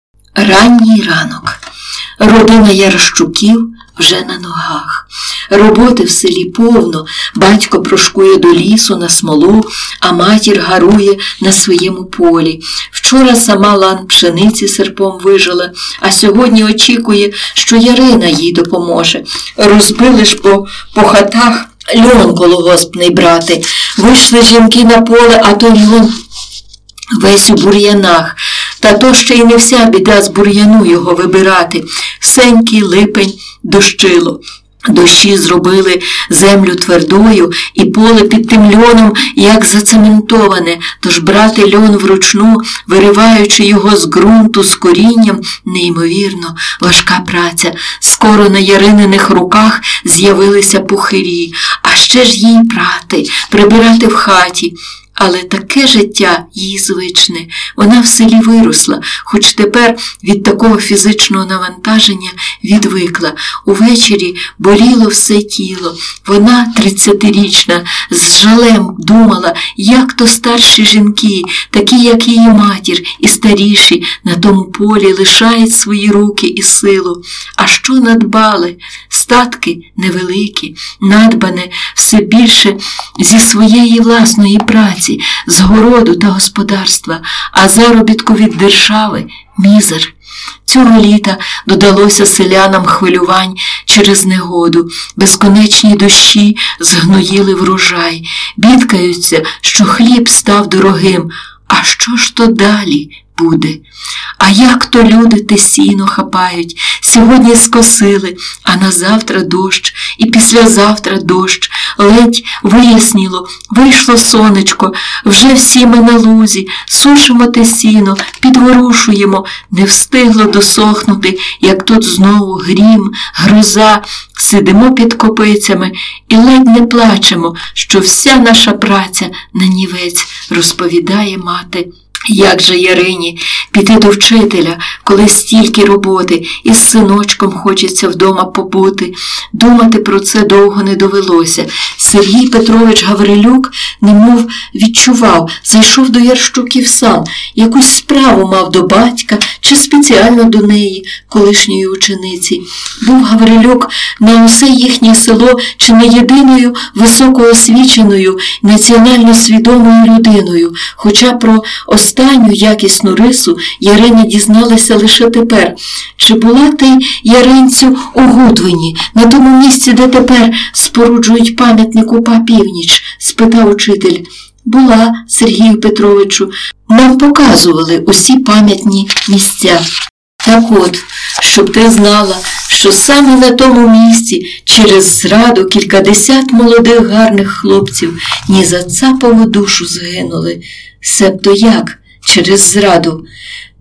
Ранній ранок. Родина Ярощуків вже на ногах. Роботи в селі повно. Батько прошкує до лісу на смолу, а матір гарує на своєму полі. Вчора сама лан пшениці серпом вижила, а сьогодні очікує, що Ярина їй допоможе. Розбили ж по, по хатах льон колгоспний брати. Вийшли жінки на поле, а той льон весь у бур'янах. Та то ще й не вся біда з бур'яну його вибирати. Сенький липень дощило. Дощі зробили землю твердою, і поле під тим льоном як зацементоване, тож брати льон вручну, вириваючи його з ґрунту з корінням, неймовірно важка праця. Скоро на Ярининих руках з'явилися пухирі, а ще ж їй прати, прибирати в хаті. Але таке життя їй звичне. Вона в селі виросла, хоч тепер від такого фізичного навантаження відвикла. Увечері боліло все тіло. Вона, тридцятирічна, з жалем думала, як то старші жінки, такі, як її матір, і старіші, на тому полі лишають свої руки і силу. А що надбали? Статки невеликі, надбане все більше зі своєї власної праці, з городу та господарства, а заробітку від держави – мізер. Цього літа додалося селянам хвилювань через негоду. Безконечні дощі згноїли врожай. Бідкаються, що хліб став дорогим. А що ж то далі буде? А як то люди те сіно хапають? Сьогодні скосили, а на завтра дощ, і післязавтра дощ. Ледь виясніло, вийшло сонечко, вже всі ми на лузі, сушимо те сіно, підворушуємо, не встигло досохнути, як тут знову грім, гроза, сидимо під копицями і ледь не плачемо, що вся наша праця на нівець, розповідає мати. Як же Ярині піти до вчителя, коли стільки роботи, і з синочком хочеться вдома побути? Думати про це довго не довелося. Сергій Петрович Гаврилюк немов відчував, зайшов до Ярощуків сам, якусь справу мав до батька чи спеціально до неї, колишньої учениці. Був Гаврилюк на усе їхнє село чи не єдиною високоосвіченою, національно свідомою людиною, хоча про останню якісну рису Ярина дізналася лише тепер. Чи була ти, Яринцю, у Гудвині, на тому місці, де тепер споруджують пам'ятник УПА «Північ»? – спитав учитель. Була, Сергію Петровичу. Нам показували усі пам'ятні місця. Так от, щоб ти знала, що саме на тому місці через зраду кількадесят молодих гарних хлопців ні за цапову душу згинули. Себто як через зраду?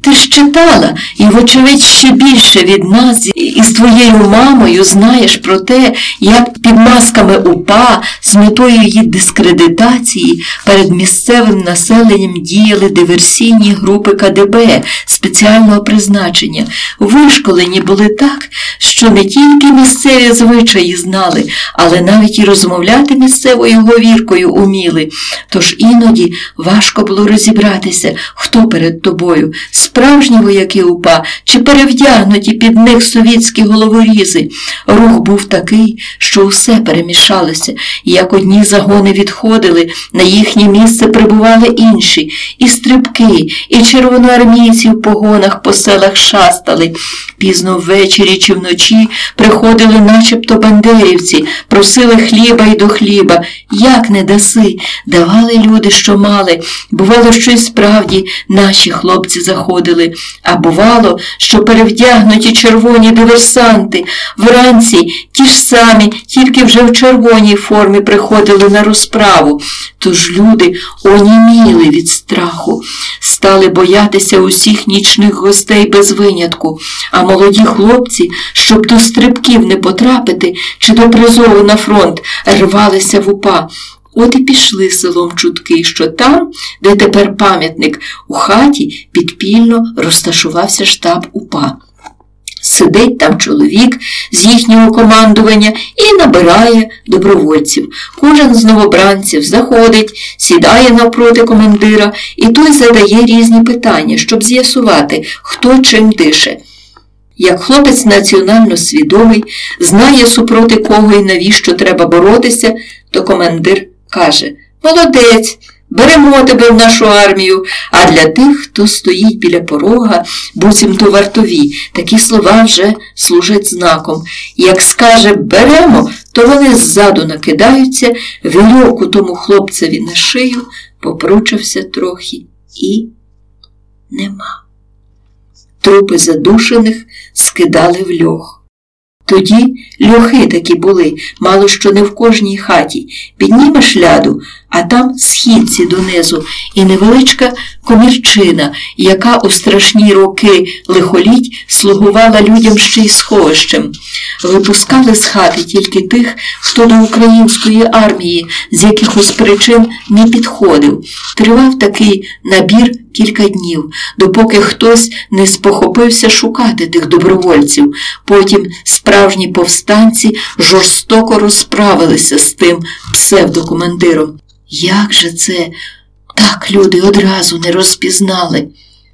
Ти ж читала, і, вочевидь, ще більше від нас із твоєю мамою знаєш про те, як під масками УПА з метою її дискредитації перед місцевим населенням діяли диверсійні групи КДБ спеціального призначення. Вишколені були так, що не тільки місцеві звичаї знали, але навіть і розмовляти місцевою говіркою уміли. Тож іноді важко було розібратися, хто перед тобою – справжні вояки УПА чи перевдягнуті під них совітські головорізи. Рух був такий, що усе перемішалося. Як одні загони відходили, на їхнє місце прибували інші. І стрибки, і червоноармійці в погонах по селах шастали. Пізно ввечері чи вночі приходили начебто бандерівці, просили хліба й до хліба. Як не даси? Давали люди, що мали. Бувало, що й справді наші хлопці заходили. А бувало, що перевдягнуті червоні диверсанти вранці ті ж самі, тільки вже в червоній формі приходили на розправу. Тож люди оніміли від страху, стали боятися усіх нічних гостей без винятку. А молоді хлопці, щоб до стрибків не потрапити чи до призову на фронт, рвалися в УПА. От і пішли селом чутки, що там, де тепер пам'ятник, у хаті підпільно розташувався штаб УПА. Сидить там чоловік з їхнього командування і набирає добровольців. Кожен з новобранців заходить, сідає навпроти командира, і той задає різні питання, щоб з'ясувати, хто чим дише. Як хлопець національно свідомий, знає супроти кого і навіщо треба боротися, то командир каже: «Молодець, беремо тебе в нашу армію». А для тих, хто стоїть біля порога, буцімто вартові, такі слова вже служать знаком. Як скаже «беремо», то вони ззаду накидаються, вірьовку тому хлопцеві на шию, попручався трохи і нема. Трупи задушених скидали в льох. Тоді льохи такі були, мало що не в кожній хаті. Піднімеш ляду, а там східці донизу і невеличка комірчина, яка у страшні роки лихоліть слугувала людям ще й сховищем. Випускали з хати тільки тих, хто до української армії з якихось причин не підходив. Тривав такий набір кілька днів, допоки хтось не спохопився шукати тих добровольців. Потім справжні повстанці жорстоко розправилися з тим псевдокомандиром. Як же це так люди одразу не розпізнали?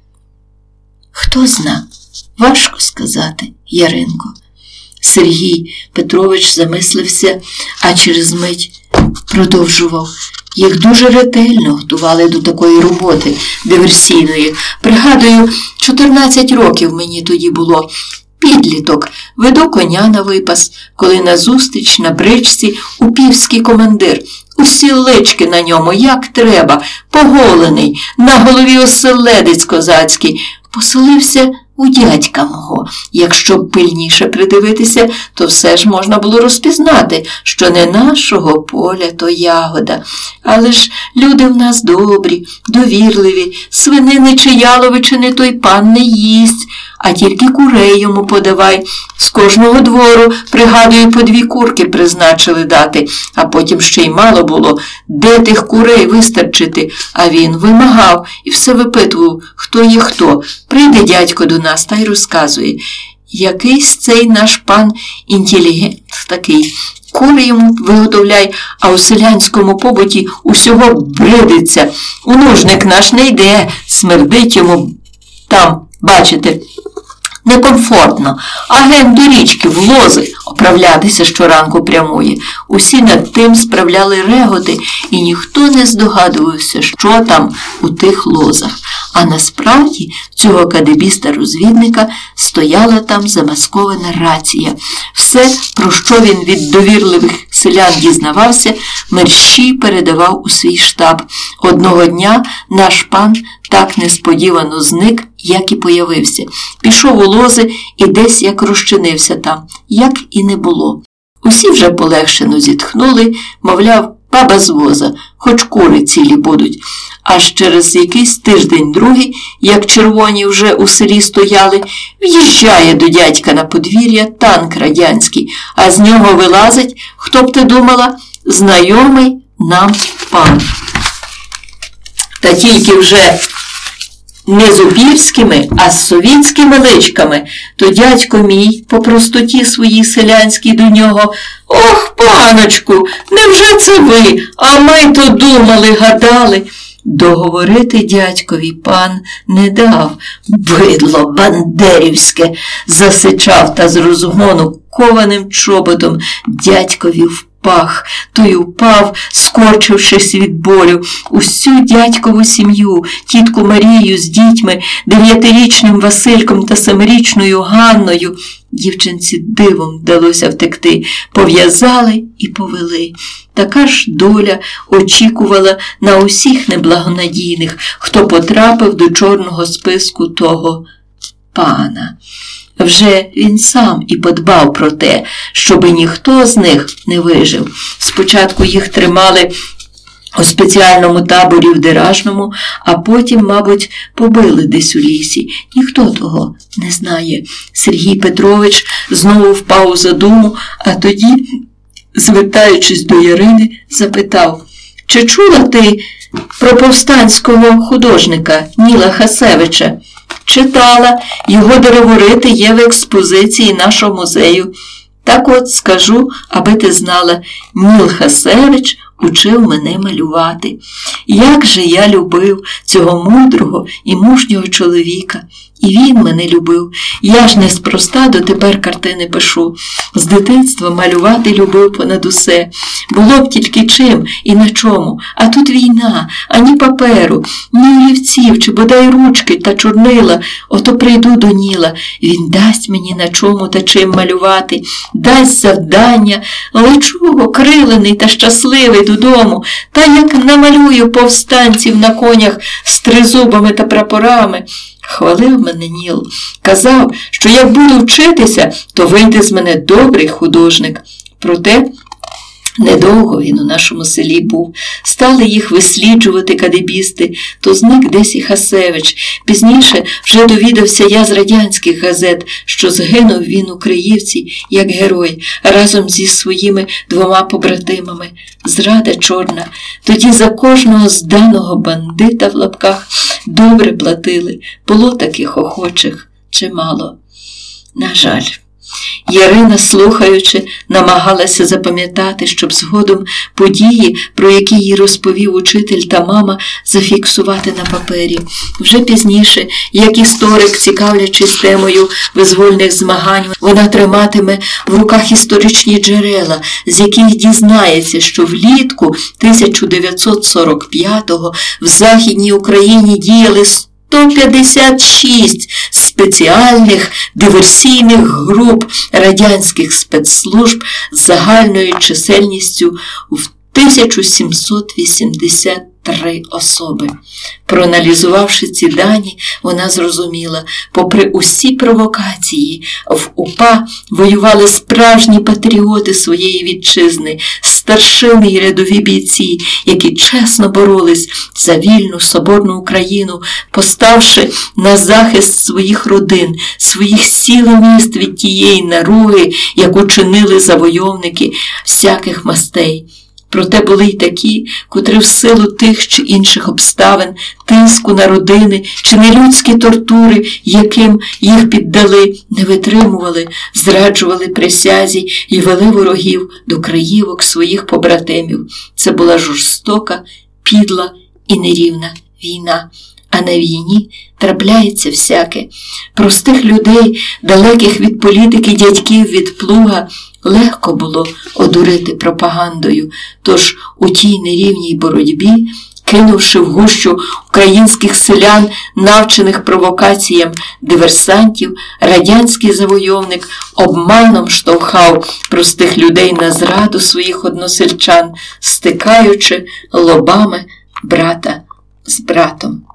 Хто зна? Важко сказати, Яринко. Сергій Петрович замислився, а через мить продовжував. Їх дуже ретельно готували до такої роботи диверсійної. Пригадую, чотирнадцять років мені тоді було. Підліток, веду коня на випас, коли назустріч на бричці упівський командир. Усі лички на ньому, як треба, поголений, на голові оселедець козацький. Поселився у дядька мого. Якщо б пильніше придивитися, то все ж можна було розпізнати, що не нашого поля, то ягода. Але ж люди в нас добрі, довірливі, свинини чи яловичини той пан не їсть, а тільки курей йому подавай. З кожного двору, пригадую, по дві курки призначили дати, а потім ще й мало було, де тих курей вистачити. А він вимагав і все випитував, хто є хто. Прийде дядько до нас та й розказує. Якийсь цей наш пан інтелігент такий. Кури йому виготовляй, а у селянському побуті усього бридиться. У нужник наш не йде, смердить йому там, бачите, некомфортно. А ген до річки в лози оправлятися щоранку прямує. Усі над тим справляли реготи, і ніхто не здогадувався, що там у тих лозах. А насправді цього кадебіста-розвідника стояла там замаскована рація. Все, про що він від довірливих селян дізнавався, мерщій передавав у свій штаб. Одного дня наш пан так несподівано зник, як і появився. Пішов у лози і десь як розчинився там, як і не було. Усі вже полегшено зітхнули, мовляв, баба з воза, хоч кури цілі будуть. Аж через якийсь тиждень-другий, як червоні вже у селі стояли, в'їжджає до дядька на подвір'я танк радянський, а з нього вилазить, хто б ти думала, знайомий нам пан. Та тільки вже не зубівськими, а з совітськими личками, то дядько мій по простоті своїй селянській до нього: «Ох, паночку, невже це ви? А ми то думали, гадали». Договорити дядькові пан не дав. «Бидло бандерівське!» засичав та з розгону кованим чоботом дядькові в пах. Той упав, скорчившись від болю. Усю дядькову сім'ю, тітку Марію з дітьми, дев'ятирічним Васильком та семирічною Ганною, дівчинці дивом вдалося втекти, пов'язали і повели. Така ж доля очікувала на усіх неблагонадійних, хто потрапив до чорного списку того пана. Вже він сам і подбав про те, щоби ніхто з них не вижив. Спочатку їх тримали у спеціальному таборі в Деражному, а потім, мабуть, побили десь у лісі. Ніхто того не знає. Сергій Петрович знову впав у задуму, а тоді, звертаючись до Ярини, запитав: «Чи чула ти про повстанського художника Ніла Хасевича?» «Читала. Його дереворити є в експозиції нашого музею. Так от скажу, аби ти знала, Ніл Хасевич учив мене малювати. Як же я любив цього мудрого і мужнього чоловіка. І він мене любив. Я ж неспроста дотепер картини пишу. З дитинства малювати любив понад усе. Було б тільки чим і на чому. А тут війна, ані паперу, ні олівців, чи бодай ручки та чорнила. Ото прийду до Ніла. Він дасть мені на чому та чим малювати. Дасть завдання. Лечу окрилений та щасливий додому. Та як намалюю повстанців на конях з тризубами та прапорами. Хвалив мене Ніл. Казав, що як буду вчитися, то вийде з мене добрий художник. Проте недовго він у нашому селі був. Стали їх висліджувати кадебісти, то зник десь і Хасевич. Пізніше вже довідався я з радянських газет, що згинув він у Криївці як герой, разом зі своїми двома побратимами. Зрада чорна. Тоді за кожного зданого бандита в лапках добре платили. Було таких охочих чимало. На жаль. Ярина, слухаючи, намагалася запам'ятати, щоб згодом події, про які їй розповів учитель та мама, зафіксувати на папері. Вже пізніше, як історик, цікавлячись темою визвольних змагань, вона триматиме в руках історичні джерела, з яких дізнається, що влітку тисяча дев'ятсот сорок п'ятого в Західній Україні діяли сто п'ятдесят шість спеціальних диверсійних груп радянських спецслужб з загальною чисельністю в тисячу сімсот вісімдесят три особи. Проаналізувавши ці дані, вона зрозуміла, попри усі провокації, в УПА воювали справжні патріоти своєї вітчизни, старшини й рядові бійці, які чесно боролись за вільну соборну Україну, поставши на захист своїх родин, своїх сіл і міст від тієї наруги, яку чинили завойовники всяких мастей. Проте були й такі, котрі в силу тих чи інших обставин, тиску на родини чи нелюдські тортури, яким їх піддали, не витримували, зраджували присязі і вели ворогів до краївок своїх побратимів. Це була жорстока, підла і нерівна війна. А на війні трапляється всяке. Простих людей, далеких від політики дядьків від плуга, легко було одурити пропагандою. Тож у тій нерівній боротьбі, кинувши в гущу українських селян, навчених провокаціям диверсантів, радянський завойовник обманом штовхав простих людей на зраду своїх односельчан, стикаючи лобами брата з братом.